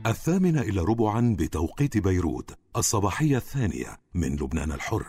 8:45 بتوقيت بيروت، الصباحية الثانية من لبنان الحر.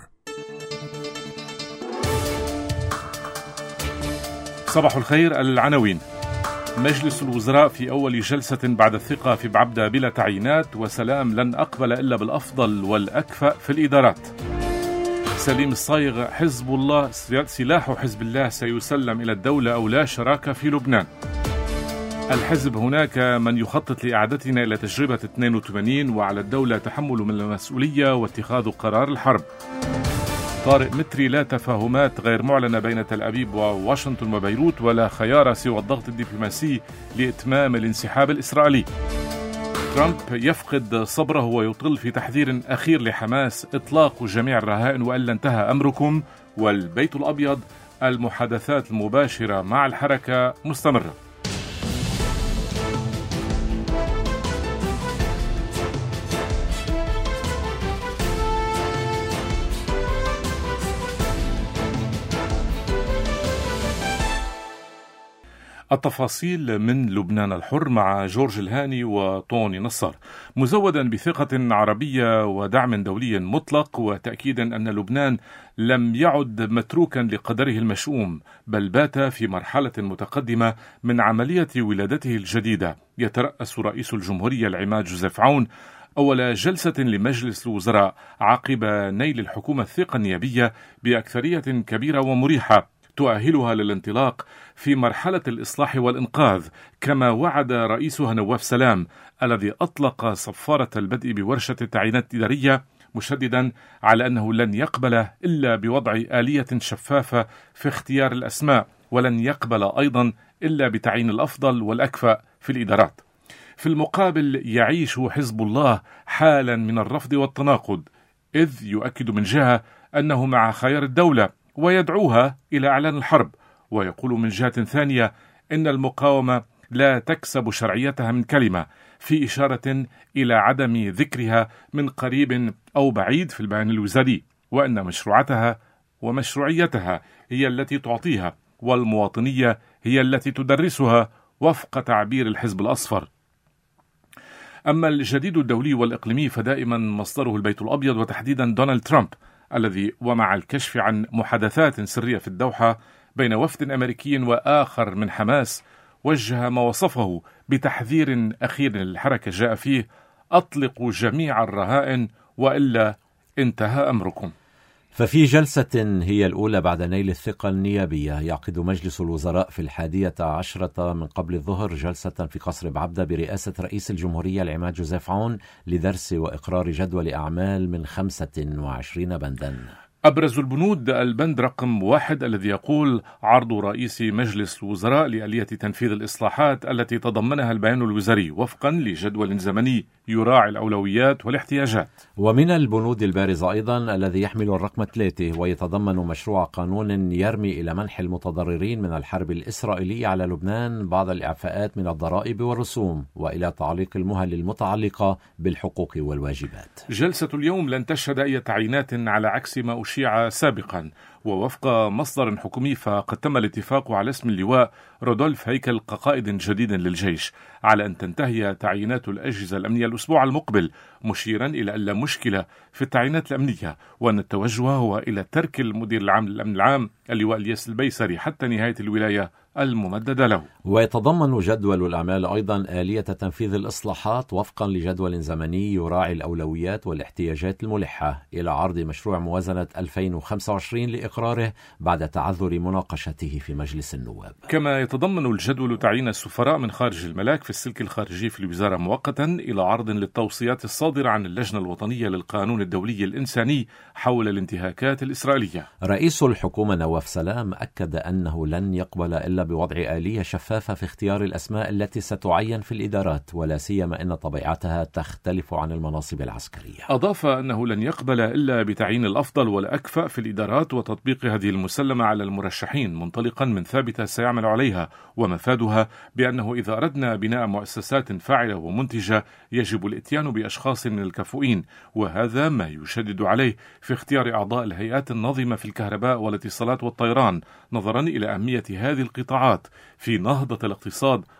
صباح الخير. العناوين: مجلس الوزراء في أول جلسة بعد الثقة في بعبدة بلا تعيينات، وسلام لن أقبل إلا بالأفضل والأكفأ في الإدارات. سليم الصايغ: حزب الله سلاح حزب الله سيسلم إلى الدولة أو لا شراكة في لبنان. الحزب: هناك من يخطط لإعادتنا إلى تجربة 82 وعلى الدولة تحمل من المسؤولية واتخاذ قرار الحرب. طارق متري: لا تفاهمات غير معلنة بين تل أبيب وواشنطن وبيروت، ولا خيار سوى الضغط الدبلوماسي لإتمام الانسحاب الإسرائيلي. ترامب يفقد صبره ويطل في تحذير أخير لحماس: إطلاق جميع الرهائن وإلا انتهى أمركم. والبيت الأبيض: المحادثات المباشرة مع الحركة مستمرة. التفاصيل من لبنان الحر مع جورج الهاني وطوني نصار. مزودا بثقة عربية ودعم دولي مطلق، وتأكيدا أن لبنان لم يعد متروكا لقدره المشؤوم، بل بات في مرحلة متقدمة من عملية ولادته الجديدة، يترأس رئيس الجمهورية العماد جوزيف عون أول جلسة لمجلس الوزراء عقب نيل الحكومة الثقة النيابية بأكثرية كبيرة ومريحة تؤهلها للانطلاق في مرحلة الإصلاح والإنقاذ، كما وعد رئيسها نواف سلام الذي أطلق صفارة البدء بورشة التعيينات الإدارية، مشددا على أنه لن يقبل إلا بوضع آلية شفافة في اختيار الأسماء، ولن يقبل أيضا إلا بتعيين الأفضل والأكفأ في الإدارات. في المقابل يعيش حزب الله حالا من الرفض والتناقض، إذ يؤكد من جهة أنه مع خيار الدولة ويدعوها إلى إعلان الحرب، ويقول من جهة ثانية إن المقاومة لا تكسب شرعيتها من كلمة، في إشارة إلى عدم ذكرها من قريب أو بعيد في البيان الوزاري، وأن مشروعتها ومشروعيتها هي التي تعطيها، والمواطنية هي التي تدرسها وفق تعبير الحزب الأصفر. أما الجديد الدولي والإقليمي فدائما مصدره البيت الأبيض، وتحديدا دونالد ترامب، الذي ومع الكشف عن محادثات سرية في الدوحة بين وفد أمريكي وآخر من حماس، وجه ما وصفه بتحذير أخير للحركة جاء فيه: أطلقوا جميع الرهائن وإلا انتهى أمركم. ففي جلسة هي الأولى بعد نيل الثقة النيابية، يعقد مجلس الوزراء في 11 من قبل الظهر جلسة في قصر بعبدة برئاسة رئيس الجمهورية العماد جوزيف عون لدرس وإقرار جدول أعمال من 25 بندا. أبرز البنود البند رقم 1 الذي يقول: عرض رئيس مجلس الوزراء لآلية تنفيذ الإصلاحات التي تضمنها البيان الوزاري وفقا لجدول زمني يراعي الأولويات والاحتياجات. ومن البنود البارزة أيضا الذي يحمل الرقم 3 ويتضمن مشروع قانون يرمي إلى منح المتضررين من الحرب الإسرائيلية على لبنان بعض الإعفاءات من الضرائب والرسوم، وإلى تعليق المهل المتعلقة بالحقوق والواجبات. جلسة اليوم لن تشهد أي تعيينات على عكس ما أشيع سابقا، ووفق مصدر حكومي فقد تم الاتفاق على اسم اللواء رودولف هيكل كقائد جديد للجيش، على أن تنتهي تعيينات الأجهزة الأمنية الأسبوع المقبل، مشيرا إلى أن لا مشكلة في التعيينات الأمنية، وأن التوجه هو إلى ترك المدير العام للأمن العام اللواء الياس البيسري حتى نهاية الولاية الممددة له. ويتضمن جدول الأعمال أيضا آلية تنفيذ الإصلاحات وفقا لجدول زمني يراعي الأولويات والاحتياجات الملحة، إلى عرض مشروع موازنة 2025 لإقراره بعد تعذر مناقشته في مجلس النواب. كما يتضمن الجدول تعيين السفراء من خارج الملاك في السلك الخارجي في الوزارة مؤقتا، إلى عرض للتوصيات الصادرة عن اللجنة الوطنية للقانون الدولي الإنساني حول الانتهاكات الإسرائيلية. رئيس الحكومة نواف سلام أكد أنه لن يقبل إلا بوضع آلية شفافة في اختيار الأسماء التي ستعين في الإدارات، ولا سيما أن طبيعتها تختلف عن المناصب العسكرية. أضاف أنه لن يقبل إلا بتعيين الأفضل والأكفأ في الإدارات وتطبيق هذه المسلمة على المرشحين، منطلقا من ثابتة سيعمل عليها، ومفادها بأنه إذا أردنا بناء مؤسسات فاعلة ومنتجة يجب الإتيان بأشخاص من الكفؤين، وهذا ما يشدد عليه في اختيار أعضاء الهيئات النظيمة في الكهرباء والاتصالات والطيران، نظرا إلى أهمية هذه القطاعات في نهضة الاقتصاد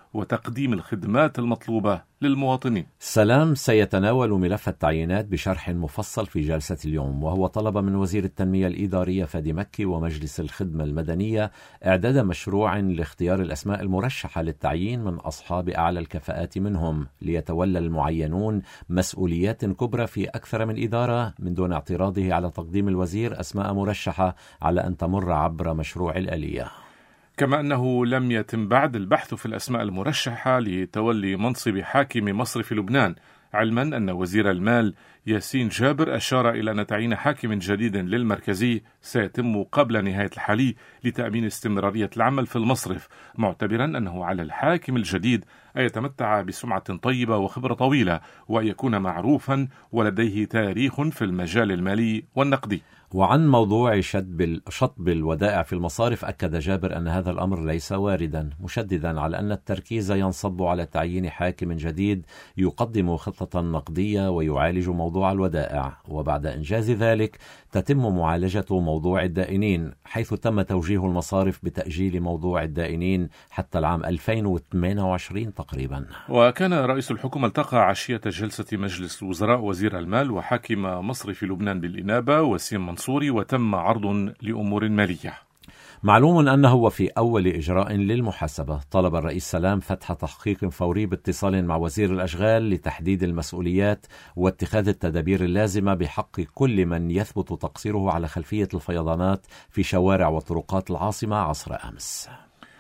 وتقديم الخدمات المطلوبة للمواطنين. سلام سيتناول ملف التعيينات بشرح مفصل في جلسة اليوم، وهو طلب من وزير التنمية الإدارية فادي مكي ومجلس الخدمة المدنية إعداد مشروع لاختيار الأسماء المرشحة للتعيين من أصحاب أعلى الكفاءات منهم، ليتولى المعينون مسؤوليات كبرى في أكثر من إدارة من دون اعتراضه على تقديم الوزير أسماء مرشحة على أن تمر عبر مشروع الآلية. كما أنه لم يتم بعد البحث في الأسماء المرشحة لتولي منصب حاكم مصرف لبنان، علما أن وزير المال ياسين جابر أشار إلى أن تعيين حاكم جديد للمركزي سيتم قبل نهاية الحالي لتأمين استمرارية العمل في المصرف، معتبرا أنه على الحاكم الجديد أن يتمتع بسمعة طيبة وخبرة طويلة، وأن يكون معروفا ولديه تاريخ في المجال المالي والنقدي. وعن موضوع شطب الودائع في المصارف، أكد جابر أن هذا الأمر ليس واردا، مشددا على أن التركيز ينصب على تعيين حاكم جديد يقدم خطة نقدية ويعالج موضوع الودائع، وبعد إنجاز ذلك تتم معالجة موضوع الدائنين، حيث تم توجيه المصارف بتأجيل موضوع الدائنين حتى العام 2028 تقريبا. وكان رئيس الحكومة التقى عشية جلسة مجلس الوزراء وزير المال وحاكم مصرف لبنان بالإنابة وسيم منصوري، وتم عرض لأمور مالية. معلوم أنه وفي أول إجراء للمحاسبة طلب الرئيس سلام فتح تحقيق فوري باتصال مع وزير الأشغال لتحديد المسؤوليات واتخاذ التدابير اللازمة بحق كل من يثبت تقصيره على خلفية الفيضانات في شوارع وطرقات العاصمة عصر أمس.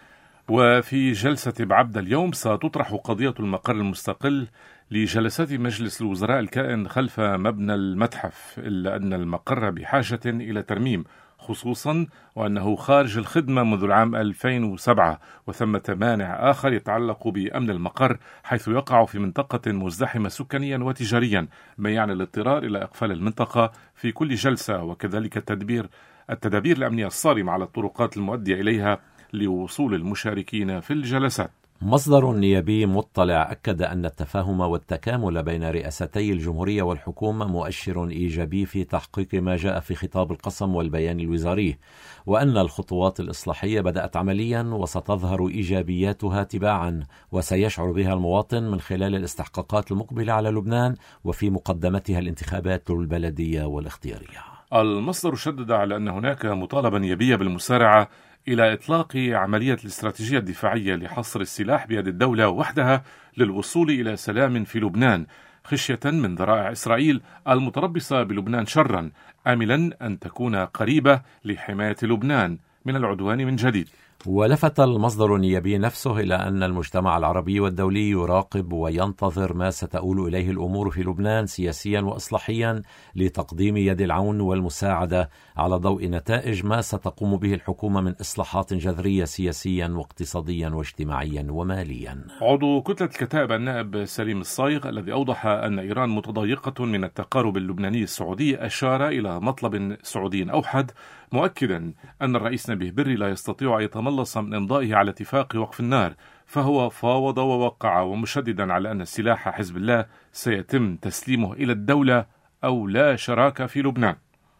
وفي جلسة بعبدة اليوم ستطرح قضية المقر المستقل لجلسات مجلس الوزراء الكائن خلف مبنى المتحف، إلا أن المقر بحاجة إلى ترميم، خصوصا وأنه خارج الخدمة منذ العام 2007، وثمة مانع آخر يتعلق بأمن المقر حيث يقع في منطقة مزدحمة سكانيا وتجاريا، ما يعني الاضطرار إلى إقفال المنطقة في كل جلسة، وكذلك التدابير الأمنية الصارمة على الطرقات المؤدية إليها لوصول المشاركين في الجلسات. مصدر نيابي مطلع أكد أن التفاهم والتكامل بين رئاستي الجمهورية والحكومة مؤشر إيجابي في تحقيق ما جاء في خطاب القسم والبيان الوزاري، وأن الخطوات الإصلاحية بدأت عمليا وستظهر إيجابياتها تباعا، وسيشعر بها المواطن من خلال الاستحقاقات المقبلة على لبنان وفي مقدمتها الانتخابات البلدية والاختيارية. المصدر شدد على أن هناك مطالبة نيابية بالمسارعة إلى إطلاق عملية الاستراتيجية الدفاعية لحصر السلاح بيد الدولة وحدها للوصول إلى سلام في لبنان، خشية من ذرائع إسرائيل المتربصة بلبنان شرا، آملا أن تكون قريبة لحماية لبنان من العدوان من جديد. ولفت المصدر النيابي نفسه إلى أن المجتمع العربي والدولي يراقب وينتظر ما ستؤول إليه الأمور في لبنان سياسيا وإصلاحيا لتقديم يد العون والمساعدة على ضوء نتائج ما ستقوم به الحكومة من إصلاحات جذرية سياسيا واقتصاديا واجتماعيا وماليا. عضو كتلة الكتائب النائب سليم الصايغ الذي أوضح أن إيران متضايقة من التقارب اللبناني السعودي أشار إلى مطلب سعودي أوحد، مؤكدا أن الرئيس نبيه بري لا يستطيع أن يتملص من إمضائه على اتفاق وقف النار، فهو فاوض ووقع، ومشددا على أن سلاح حزب الله سيتم تسليمه إلى الدولة أو لا شراكة في لبنان.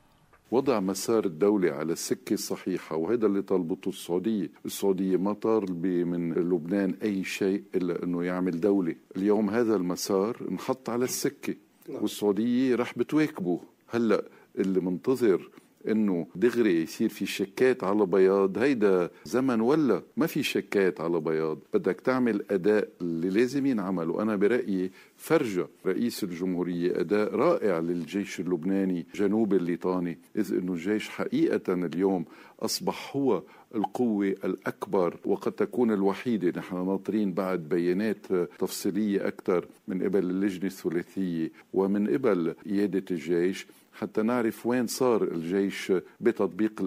وضع مسار الدولة على السكة الصحيحة، وهذا اللي طلبته السعودية ما طالب من لبنان أي شيء إلا أنه يعمل دولة. اليوم هذا المسار انحط على السكة والسعودية رح بتواكبه. هلأ اللي منتظر انه دغري يصير في شيكات على بياض، هيدا زمن ولا ما في شيكات على بياض. بدك تعمل اداء اللي لازم ينعمل، وانا برأيي فرجة رئيس الجمهورية اداء رائع للجيش اللبناني جنوب الليطاني، اذ انه الجيش حقيقة اليوم اصبح هو القوة الأكبر وقد تكون الوحيدة. نحن ناطرين بعد بيانات تفصيلية أكثر من قبل اللجنة الثلاثية ومن قبل قيادة الجيش حتى نعرف وين صار الجيش بتطبيق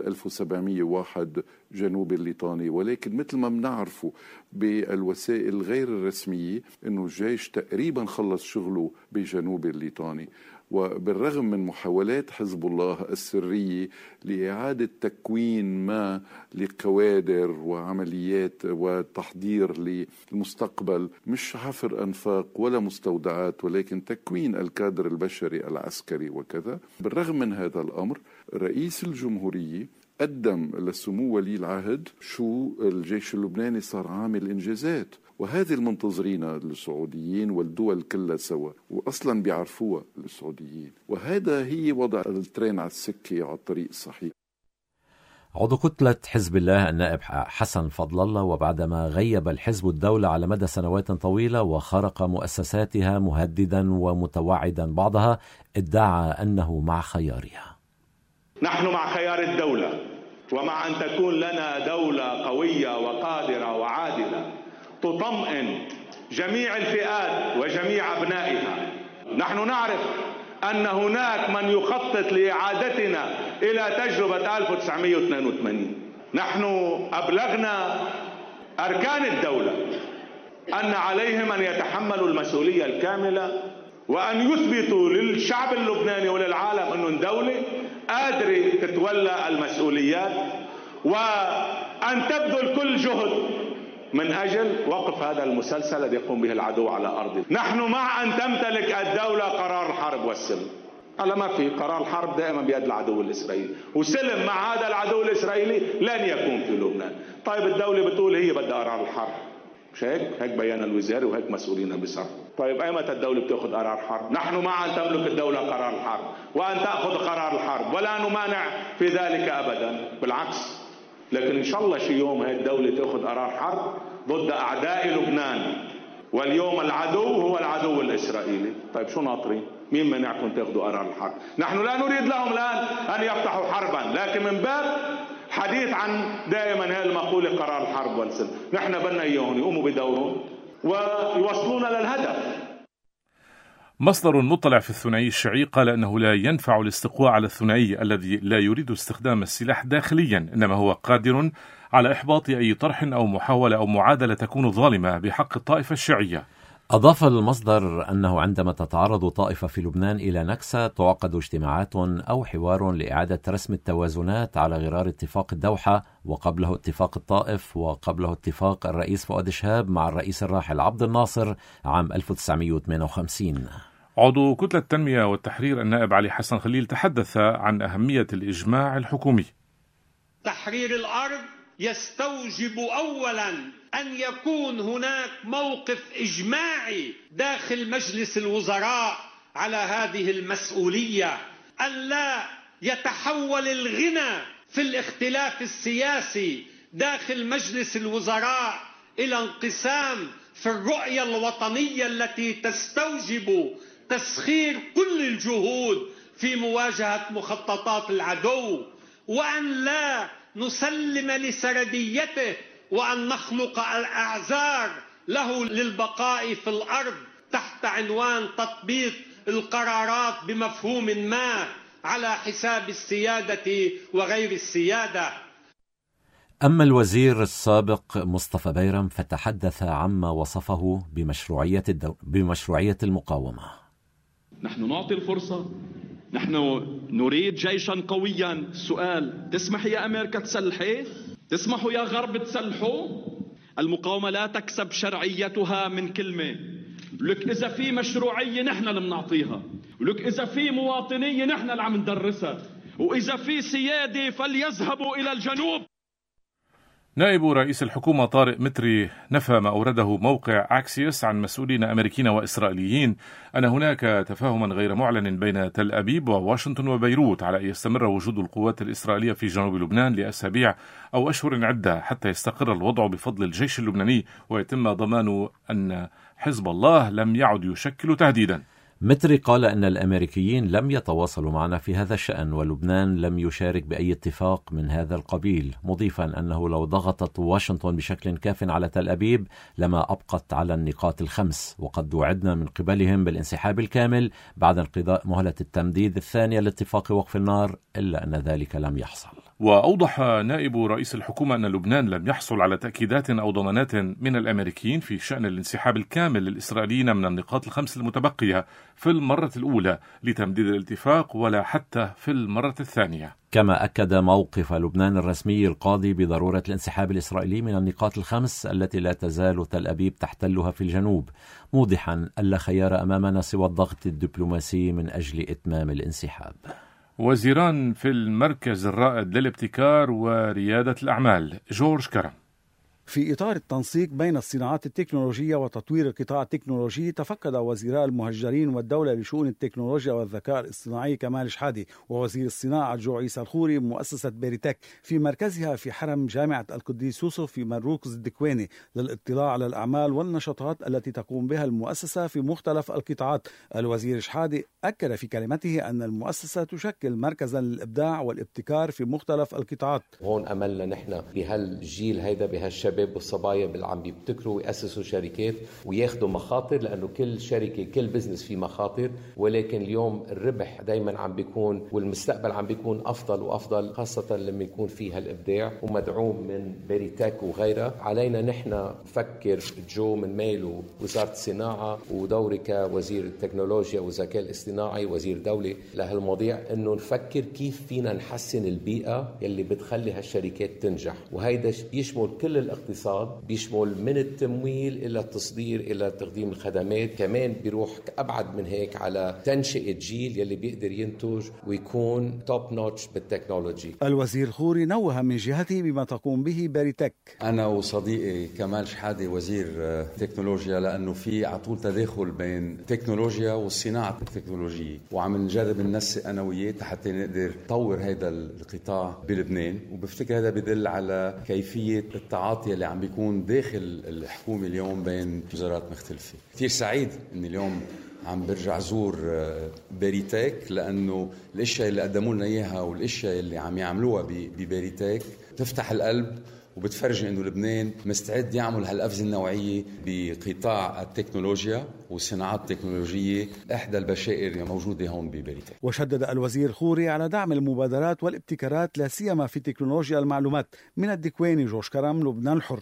1701 جنوب الليطاني. ولكن مثل ما بنعرفه بالوسائل غير الرسمية إنه الجيش تقريبا خلص شغله بجنوب الليطاني، وبالرغم من محاولات حزب الله السرية لإعادة تكوين ما لكوادر وعمليات وتحضير للمستقبل، مش حفر أنفاق ولا مستودعات ولكن تكوين الكادر البشري العسكري وكذا. بالرغم من هذا الأمر رئيس الجمهورية قدم لسمو ولي العهد شو الجيش اللبناني صار عامل إنجازات، وهذه المنتظرين السعوديين والدول كلها سوا، وأصلا بيعرفوها السعوديين، وهذا هي وضع الترين على السكة على الطريق الصحيح. عضو كتلة حزب الله النائب حسن فضل الله، وبعدما غيب الحزب الدولة على مدى سنوات طويلة وخرق مؤسساتها مهددا ومتوعدا بعضها، ادعى أنه مع خيارها. نحن مع خيار الدولة، ومع أن تكون لنا دولة قوية وقادرة وعادلة تطمئن جميع الفئات وجميع أبنائها. نحن نعرف أن هناك من يخطط لإعادتنا إلى تجربة 1982. نحن أبلغنا أركان الدولة أن عليهم أن يتحملوا المسؤولية الكاملة، وأن يثبتوا للشعب اللبناني وللعالم أنه الدولة قادرة تتولى المسؤوليات، وأن تبذل كل جهد من أجل وقف هذا المسلسل الذي يقوم به العدو على أرضه. نحن مع أن تمتلك الدولة قرار الحرب والسلم. هلا ما في قرار الحرب دائما بيد العدو الإسرائيلي، وسلم مع هذا العدو الإسرائيلي لن يكون في لبنان. طيب الدولة بتقول هي بدها قرار الحرب، مش هيك؟ هيك بيان الوزاري وهيك مسؤولين بصرف. طيب أيمتى الدولة بتأخذ قرار حرب؟ نحن مع أن تملك الدولة قرار الحرب وأن تأخذ قرار الحرب، ولا نمانع في ذلك أبدا، بالعكس. لكن إن شاء الله شي يوم هاي الدولة تأخذ قرار حرب ضد أعداء لبنان، واليوم العدو هو العدو الإسرائيلي. طيب شو ناطرين؟ مين منعكم تأخذوا قرار الحرب؟ نحن لا نريد لهم الآن أن يفتحوا حربا، لكن من باب حديث عن دائما هي المقولة قرار الحرب والسلم. نحن بدنا إياهم يقوموا بدورهم ويوصلونا للهدف. مصدر مطلع في الثنائي الشيعي قال أنه لا ينفع الاستقواء على الثنائي الذي لا يريد استخدام السلاح داخليا، إنما هو قادر على إحباط أي طرح أو محاولة أو معادلة تكون ظالمة بحق الطائفة الشيعية. أضاف المصدر أنه عندما تتعرض طائفة في لبنان إلى نكسة تعقد اجتماعات أو حوار لإعادة رسم التوازنات على غرار اتفاق الدوحة، وقبله اتفاق الطائف، وقبله اتفاق الرئيس فؤاد شهاب مع الرئيس الراحل عبد الناصر عام 1958. عضو كتلة التنمية والتحرير النائب علي حسن خليل تحدث عن أهمية الإجماع الحكومي. تحرير الأرض يستوجب أولا أن يكون هناك موقف إجماعي داخل مجلس الوزراء على هذه المسؤولية، أن لا يتحول الغنى في الاختلاف السياسي داخل مجلس الوزراء إلى انقسام في الرؤية الوطنية التي تستوجب تسخير كل الجهود في مواجهة مخططات العدو، وأن لا نسلم لسرديته، وأن نخلق الأعذار له للبقاء في الأرض تحت عنوان تطبيق القرارات بمفهوم ما على حساب السيادة وغير السيادة. أما الوزير السابق مصطفى بيرم فتحدث عما وصفه بمشروعية المقاومة. نحن نعطي الفرصة، نحن نريد جيشا قويا. السؤال: تسمح يا أمريكا تسلحي؟ تسمحوا يا غرب تسلحوا؟ المقاومة لا تكسب شرعيتها من كلمة. لك إذا في مشروعية نحن اللي بنعطيها، ولك إذا في مواطنية نحن اللي عم ندرسها، وإذا في سيادة فليذهبوا إلى الجنوب. نائب رئيس الحكومة طارق متري نفى ما أورده موقع أكسيوس عن مسؤولين أمريكيين وإسرائيليين أن هناك تفاهما غير معلن بين تل أبيب وواشنطن وبيروت على أن يستمر وجود القوات الإسرائيلية في جنوب لبنان لأسابيع أو أشهر عدة حتى يستقر الوضع بفضل الجيش اللبناني ويتم ضمان أن حزب الله لم يعد يشكل تهديدا. متري قال أن الأمريكيين لم يتواصلوا معنا في هذا الشأن، ولبنان لم يشارك بأي اتفاق من هذا القبيل، مضيفا أنه لو ضغطت واشنطن بشكل كاف على تل أبيب لما أبقت على النقاط الخمس، وقد وعدنا من قبلهم بالانسحاب الكامل بعد انقضاء مهلة التمديد الثانية لاتفاق وقف النار، إلا أن ذلك لم يحصل. وأوضح نائب رئيس الحكومة أن لبنان لم يحصل على تأكيدات أو ضمانات من الأمريكيين في شأن الانسحاب الكامل للإسرائيليين من النقاط الخمس المتبقية في المرة الأولى لتمديد الاتفاق، ولا حتى في المرة الثانية. كما أكد موقف لبنان الرسمي القاضي بضرورة الانسحاب الإسرائيلي من النقاط الخمس التي لا تزال تل أبيب تحتلها في الجنوب، موضحا أن لا خيار أمامنا سوى الضغط الدبلوماسي من أجل إتمام الانسحاب. وزيران في المركز الرائد للابتكار وريادة الأعمال. جورج كرم. في إطار التنسيق بين الصناعات التكنولوجية وتطوير القطاع التكنولوجي، تفقد وزيراء المهجرين والدولة لشؤون التكنولوجيا والذكاء الاصطناعي كمال شحادة ووزير الصناعة جو عيسى الخوري مؤسسة بيريتك في مركزها في حرم جامعة القديس يوسف في مروكز الدكواني للاطلاع على الأعمال والنشاطات التي تقوم بها المؤسسة في مختلف القطاعات. الوزير شحادة أكد في كلمته أن المؤسسة تشكل مركزا للإبداع والابتكار في مختلف القطاعات. هون أملنا نحن بهالجيل هيدا بهالشباب والصبايا اللي عم بيبتكروا ويأسسوا شركات وياخدوا مخاطر، لأنه كل شركة كل بزنس فيه مخاطر، ولكن اليوم الربح دايما عم بيكون والمستقبل عم بيكون أفضل وأفضل، خاصة لما يكون فيها الإبداع ومدعوم من بيريتك وغيرها. علينا نحن نفكر جو من ميل وزارة الصناعة ودوري كوزير التكنولوجيا والذكاء الاصطناعي وزير دولة لهالمواضيع، إنه نفكر كيف فينا نحسن البيئة اللي بتخلي هالشركات تنجح، وهيدا يشمل كل الاقتصاد، بيشمل من التمويل إلى التصدير إلى تقديم الخدمات، كمان بيروح أبعد من هيك على تنشئة جيل يلي بيقدر ينتج ويكون توب نوتش بالتكنولوجي. الوزير الخوري نوه من جهته بما تقوم به بيريتك. أنا وصديقي كمال شحادة وزير تكنولوجيا، لأنه في عطول تداخل بين التكنولوجيا والصناعة التكنولوجية، وعم نجرب ننسق أنا وياه حتى نقدر نطور هذا القطاع بلبنان. وبفتكر هذا بدل على كيفية التعاطي اللي عم بيكون داخل الحكومة اليوم بين وزارات مختلفة. كثير سعيد إن اليوم عم برجع زور بيريتك، لأنه الأشياء اللي قدموا لنا إياها والأشياء اللي عم يعملوها ببيريتك تفتح القلب وبتفرج إنه لبنان مستعد يعمل هالقفزة النوعية بقطاع التكنولوجيا والصناعات التكنولوجية، إحدى البشائر موجودة هون ببيريتك. وشدد الوزير الخوري على دعم المبادرات والابتكارات لا سيما في تكنولوجيا المعلومات. من الدكواني جورج كرم، لبنان الحر.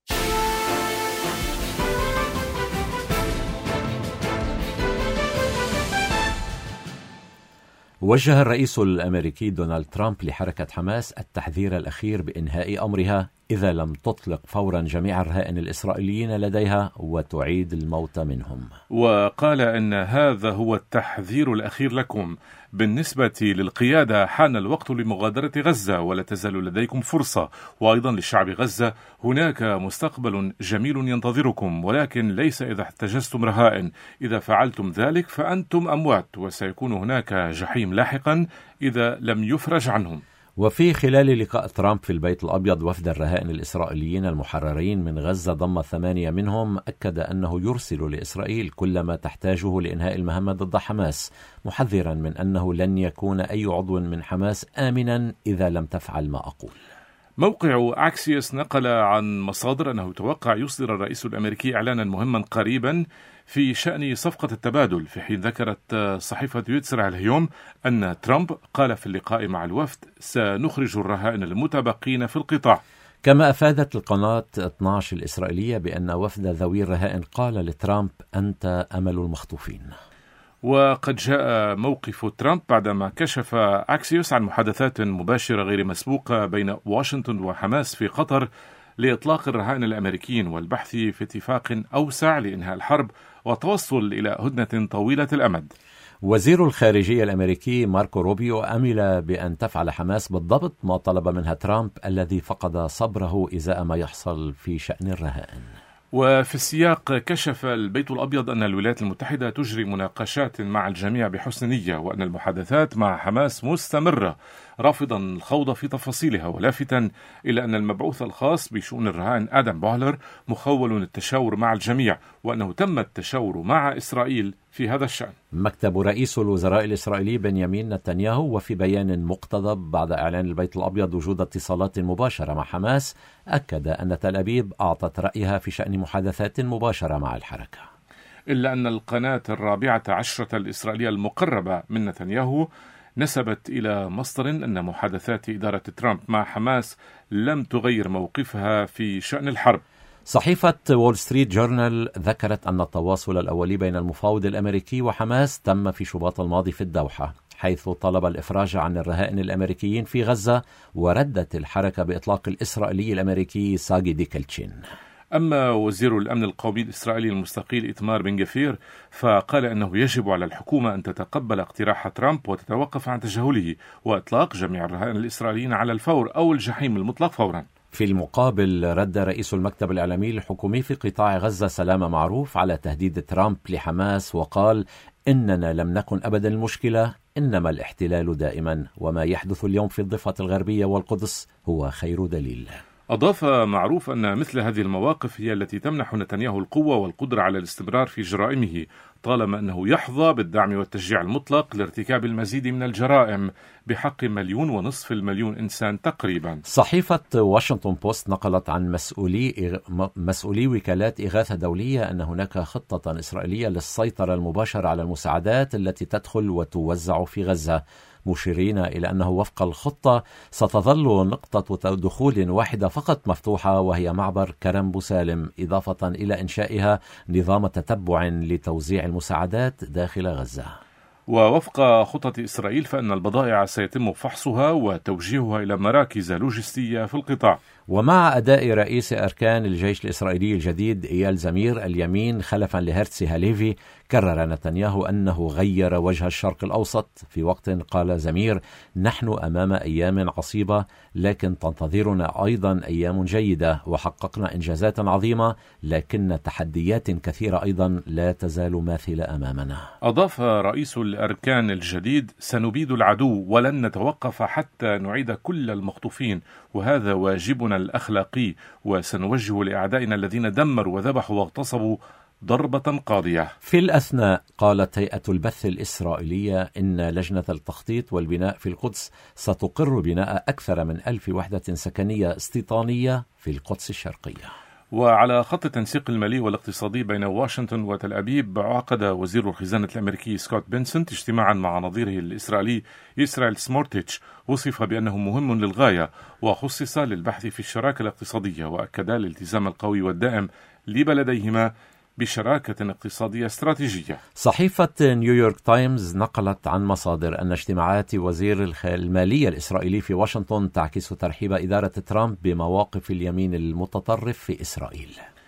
وجه الرئيس الأمريكي دونالد ترامب لحركة حماس التحذير الأخير بإنهاء أمرها إذا لم تطلق فورا جميع الرهائن الإسرائيليين لديها وتعيد الموت منهم. وقال إن هذا هو التحذير الأخير لكم. بالنسبة للقيادة حان الوقت لمغادرة غزة، ولا تزال لديكم فرصة، وأيضا للشعب غزة هناك مستقبل جميل ينتظركم، ولكن ليس إذا احتجزتم رهائن. إذا فعلتم ذلك فأنتم أموات، وسيكون هناك جحيم لاحقا إذا لم يفرج عنهم. وفي خلال لقاء ترامب في البيت الأبيض وفد الرهائن الإسرائيليين المحررين من غزة ضم 8 منهم، أكد أنه يرسل لإسرائيل كل ما تحتاجه لإنهاء المهمة ضد حماس، محذرا من أنه لن يكون أي عضو من حماس آمنا إذا لم تفعل ما أقول. موقع أكسيوس نقل عن مصادر أنه يتوقع يصدر الرئيس الأمريكي إعلانا مهما قريبا في شأن صفقة التبادل، في حين ذكرت صحيفة يتسرع اليوم أن ترامب قال في اللقاء مع الوفد سنخرج الرهائن المتبقين في القطاع. كما أفادت القناة 12 الإسرائيلية بأن وفد ذوي الرهائن قال لترامب أنت أمل المخطوفين. وقد جاء موقف ترامب بعدما كشف أكسيوس عن محادثات مباشرة غير مسبوقة بين واشنطن وحماس في قطر لإطلاق الرهائن الأمريكيين والبحث في اتفاق أوسع لإنهاء الحرب والتوصل إلى هدنة طويلة الأمد. وزير الخارجية الأمريكي ماركو روبيو أمل بأن تفعل حماس بالضبط ما طلب منها ترامب الذي فقد صبره إزاء ما يحصل في شأن الرهائن. وفي السياق كشف البيت الأبيض أن الولايات المتحدة تجري مناقشات مع الجميع بحسن نية، وأن المحادثات مع حماس مستمرة، رافضا الخوض في تفاصيلها، ولافتا إلى أن المبعوث الخاص بشؤون الرهائن آدم بوهلر مخول التشاور مع الجميع، وأنه تم التشاور مع إسرائيل في هذا الشأن. مكتب رئيس الوزراء الإسرائيلي بنيامين نتنياهو وفي بيان مقتضب بعد إعلان البيت الأبيض وجود اتصالات مباشرة مع حماس، أكد أن تل أبيب أعطت رأيها في شأن محادثات مباشرة مع الحركة. إلا أن القناة 14 الإسرائيلية المقربة من نتنياهو نسبت إلى مصدر أن محادثات إدارة ترامب مع حماس لم تغير موقفها في شأن الحرب. صحيفة وول ستريت جورنال ذكرت أن التواصل الأولي بين المفاوض الأمريكي وحماس تم في شباط الماضي في الدوحة، حيث طلب الإفراج عن الرهائن الأمريكيين في غزة، وردت الحركة بإطلاق الإسرائيلي الأمريكي ساجي ديكلتشين. أما وزير الأمن القومي الإسرائيلي المستقيل إتمار بن غفير فقال أنه يجب على الحكومة أن تتقبل اقتراح ترامب وتتوقف عن تجاهله وإطلاق جميع الرهائن الإسرائيليين على الفور أو الجحيم المطلق فورا. في المقابل رد رئيس المكتب الإعلامي الحكومي في قطاع غزة سلامة معروف على تهديد ترامب لحماس وقال: إننا لم نكن أبدا المشكلة، إنما الاحتلال دائما، وما يحدث اليوم في الضفة الغربية والقدس هو خير دليل. أضاف معروف أن مثل هذه المواقف هي التي تمنح نتنياهو القوة والقدرة على الاستمرار في جرائمه، طالما أنه يحظى بالدعم والتشجيع المطلق لارتكاب المزيد من الجرائم بحق 1.5 مليون إنسان تقريبا. صحيفة واشنطن بوست نقلت عن مسؤولي وكالات إغاثة دولية أن هناك خطة إسرائيلية للسيطرة المباشرة على المساعدات التي تدخل وتوزع في غزة، مشيرين إلى أنه وفق الخطة ستظل نقطة دخول واحدة فقط مفتوحة وهي معبر كرم بوسالم، إضافة إلى إنشائها نظام تتبع لتوزيع المساعدات داخل غزة. ووفق خطط إسرائيل فإن البضائع سيتم فحصها وتوجيهها إلى مراكز لوجستية في القطاع. ومع أداء رئيس أركان الجيش الإسرائيلي الجديد إيال زمير اليمين خلفا لهرتسي هاليفي، كرر نتنياهو أنه غير وجه الشرق الأوسط، في وقت قال زمير: نحن أمام أيام عصيبة، لكن تنتظرنا أيضا أيام جيدة، وحققنا إنجازات عظيمة، لكن تحديات كثيرة أيضا لا تزال ماثلة أمامنا. أضاف رئيس الأركان الجديد: سنبيد العدو ولن نتوقف حتى نعيد كل المخطوفين، وهذا واجبنا الأخلاقي، وسنوجه لأعدائنا الذين دمروا وذبحوا واغتصبوا ضربة قاضية. في الأثناء قالت هيئة البث الإسرائيلية إن لجنة التخطيط والبناء في القدس ستقر بناء أكثر من 1000 وحدة سكنية استيطانية في القدس الشرقية. وعلى خط التنسيق المالي والاقتصادي بين واشنطن وتل أبيب، عقد وزير الخزانة الأمريكي سكوت بنسنت اجتماعا مع نظيره الإسرائيلي إسرائيل سمورتيتش، وصف بأنه مهم للغاية وخصص للبحث في الشراكة الاقتصادية، وأكد الالتزام القوي والدائم لبلديهما بشراكة اقتصادية استراتيجية. صحيفة نيويورك تايمز نقلت عن مصادر أن اجتماعات وزير المالية الإسرائيلي في واشنطن تعكس ترحيب إدارة ترامب بمواقف اليمين المتطرف في إسرائيل.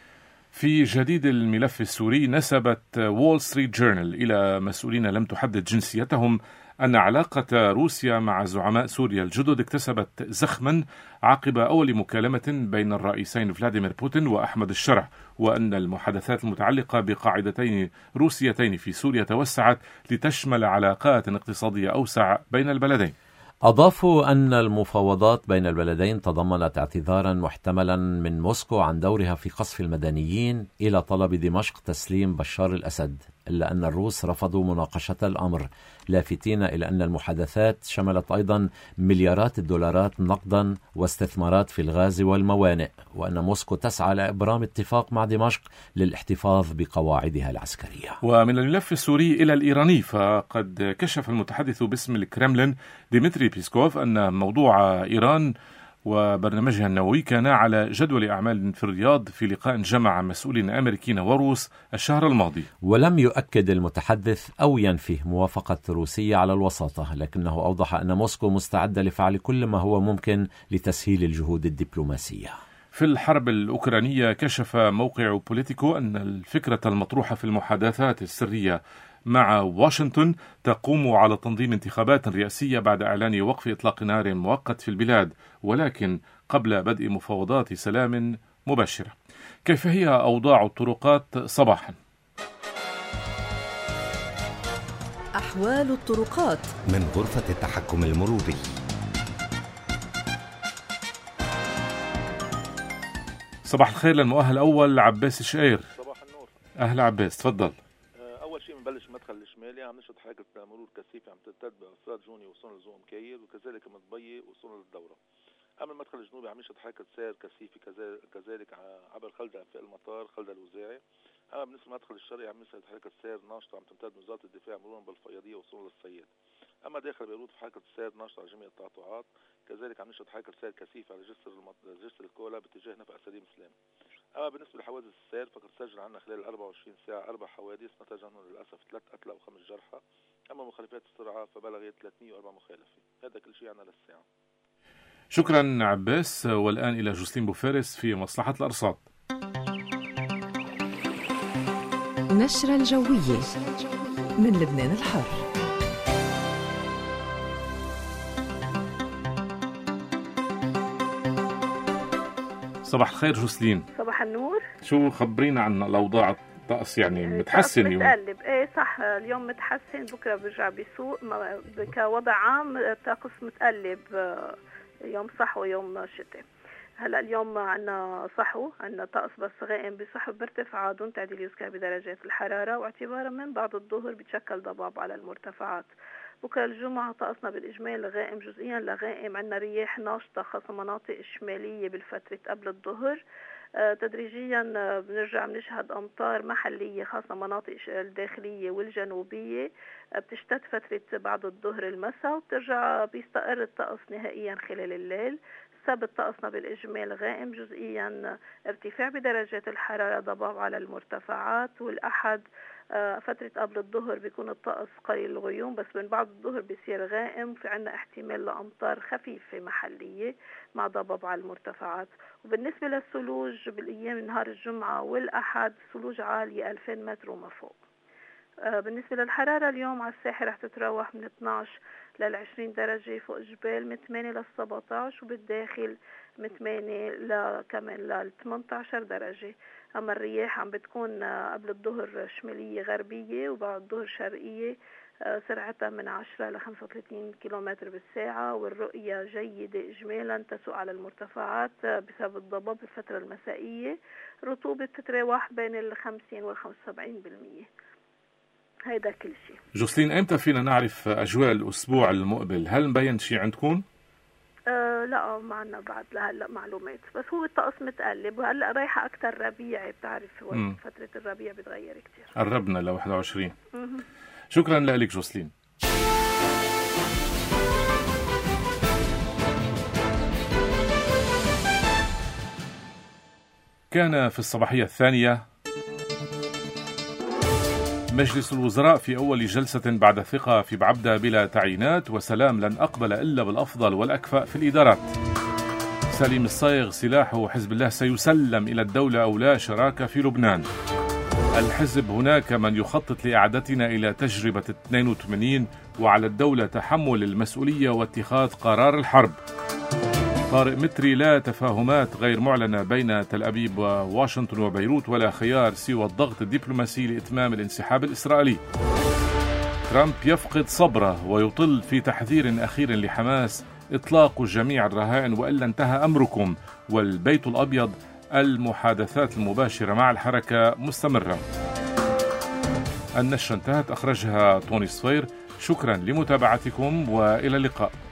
في جديد الملف السوري، نسبت وول ستريت جورنال إلى مسؤولين لم تحدد جنسيتهم أن علاقة روسيا مع زعماء سوريا الجدد اكتسبت زخما عقب أول مكالمة بين الرئيسين فلاديمير بوتين وأحمد الشرع، وأن المحادثات المتعلقة بقاعدتين روسيتين في سوريا توسعت لتشمل علاقات اقتصادية أوسع بين البلدين. أضافوا أن المفاوضات بين البلدين تضمنت اعتذارا محتملا من موسكو عن دورها في قصف المدنيين إلى طلب دمشق تسليم بشار الأسد، إلا أن الروس رفضوا مناقشة الأمر، لافتين إلى أن المحادثات شملت أيضا مليارات الدولارات نقدا واستثمارات في الغاز والموانئ، وأن موسكو تسعى لإبرام اتفاق مع دمشق للاحتفاظ بقواعدها العسكرية. ومن الملف السوري إلى الإيراني، فقد كشف المتحدث باسم الكرملين ديمتري بيسكوف أن موضوع إيران وبرنامجها النووي كان على جدول أعمال في الرياض في لقاء جمع مسؤولين أمريكيين وروس الشهر الماضي. ولم يؤكد المتحدث أو ينفي موافقة روسية على الوساطة، لكنه أوضح أن موسكو مستعدة لفعل كل ما هو ممكن لتسهيل الجهود الدبلوماسية. في الحرب الأوكرانية، كشف موقع بوليتيكو أن الفكرة المطروحة في المحادثات السرية مع واشنطن تقوم على تنظيم انتخابات رئاسية بعد إعلان وقف إطلاق نار مؤقت في البلاد، ولكن قبل بدء مفاوضات سلام مباشرة. كيف هي أوضاع الطرقات صباحا؟ أحوال الطرقات من غرفة التحكم المروري. صباح الخير للمؤهل الأول عباس شقير. صباح النور. أهلا عباس، تفضل. أول شيء بنبلش المدخل الشمالي، عم نشهد حركة مرور كثيفة عم تمتد بأسرار جوني وصولا لزوم مكير، وكذلك مطبية وصولا للدورة. أما المدخل الجنوبي عم نشهد حركة سير كثيفة كذلك عبر خلدة أنفاق المطار خلدة الوزاعي. أما بالنسبة للمدخل الشرقي عم نشهد حركة سير ناشطة عم تمتد من وزارة الدفاع مرورا بالفياضية وصولا للصياد. أما داخل بيروت في حركة سير ناشطة على جميع التقاطعات، كذلك عم نشهد حركة سير كثيفة على جسر الكولا باتجاه نفق سليم سلام. أما بالنسبة لحوادث السير فقد سجل عنا خلال 24 ساعة 4 حوادث نتج عنهم للأسف 3 قتلى و5 جرحى. أما مخالفات السرعة فبلغت 304 مخالفة. هذا كل شيء عنا للساعة. شكرا عباس. والآن إلى جوسلين بوفارس في مصلحة الأرصاد. النشرة الجوية من لبنان الحر. صباح الخير جوسلين. صباح النور. شو خبرينا عن الأوضاع الطقس؟ يعني متحسن اليوم؟ متقلب. ايه صح، اليوم متحسن، بكره برجع بيسوق. كوضع عام الطقس متقلب، يوم صحو ويوم شتاء. هلا اليوم عنا صحو، عنا طقس بس غائم بصحو بارتفاع دون تعديل يذكر بدرجات الحرارة، واعتبارا من بعد الظهر بتشكل ضباب على المرتفعات. بكره الجمعة طقسنا بالإجمال غائم جزئيا لغائم، عنا رياح ناشطة خاصة مناطق الشمالية بالفترة قبل الظهر. تدريجيا بنرجع بنشهد أمطار محلية خاصة مناطق الداخلية والجنوبية، بتشتد فترة بعد الظهر المساء، وبترجع بيستقر الطقس نهائيا خلال الليل. السبت طقسنا بالإجمال غائم جزئيا، ارتفاع بدرجات الحرارة، ضباب على المرتفعات. والأحد فترة قبل الظهر بيكون الطقس قليل الغيوم، بس من بعد الظهر بيصير غائم، في عنا احتمال لأمطار خفيفة محلية مع ضباب على المرتفعات. وبالنسبة للثلوج بالأيام نهار الجمعة والأحد ثلوج عالية 2000 متر وما فوق. بالنسبة للحرارة اليوم على الساحل رح تتراوح من 12 لل20 درجة فوق جبال، من 8 لل17، وبالداخل من 8 كمان ل18 درجة. أما الرياح عم بتكون قبل الظهر شمالية غربية وبعد الظهر شرقية، سرعتها من 10 ل 35 كيلومتر بالساعة، والرؤية جيدة إجمالا، تسوق على المرتفعات بسبب الضباب بالفترة المسائية. رطوبة تتراوح بين 50 و 75%. هيدا كل شيء. جوسلين، امتى فينا نعرف اجواء الاسبوع المقبل؟ هل مبين شيء عندكم؟ لا، ما عنا بعد لهلا معلومات، بس هو الطقس متقلب، وهلا رايحه اكثر ربيعي، بتعرف فتره الربيع بتغير كتير. قربنا ل 21. شكرا لك جوسلين. كان في الصباحية الثانية مجلس الوزراء في أول جلسة بعد ثقة في بعبدة بلا تعيينات، وسلام لن أقبل إلا بالأفضل والأكفأ في الإدارات. سليم الصايغ سلاحه حزب الله سيسلم إلى الدولة أو لا شراكة في لبنان. الحزب هناك من يخطط لإعادتنا إلى تجربة 82، وعلى الدولة تحمل المسؤولية واتخاذ قرار الحرب. طارق متري: لا تفاهمات غير معلنة بين تل أبيب وواشنطن وبيروت، ولا خيار سوى الضغط الدبلوماسي لإتمام الانسحاب الإسرائيلي. ترامب يفقد صبره ويطل في تحذير أخير لحماس: إطلاق جميع الرهائن وإلا انتهى أمركم. والبيت الأبيض: المحادثات المباشرة مع الحركة مستمرة. النشرة انتهت، أخرجها توني صفير. شكرا لمتابعتكم وإلى اللقاء.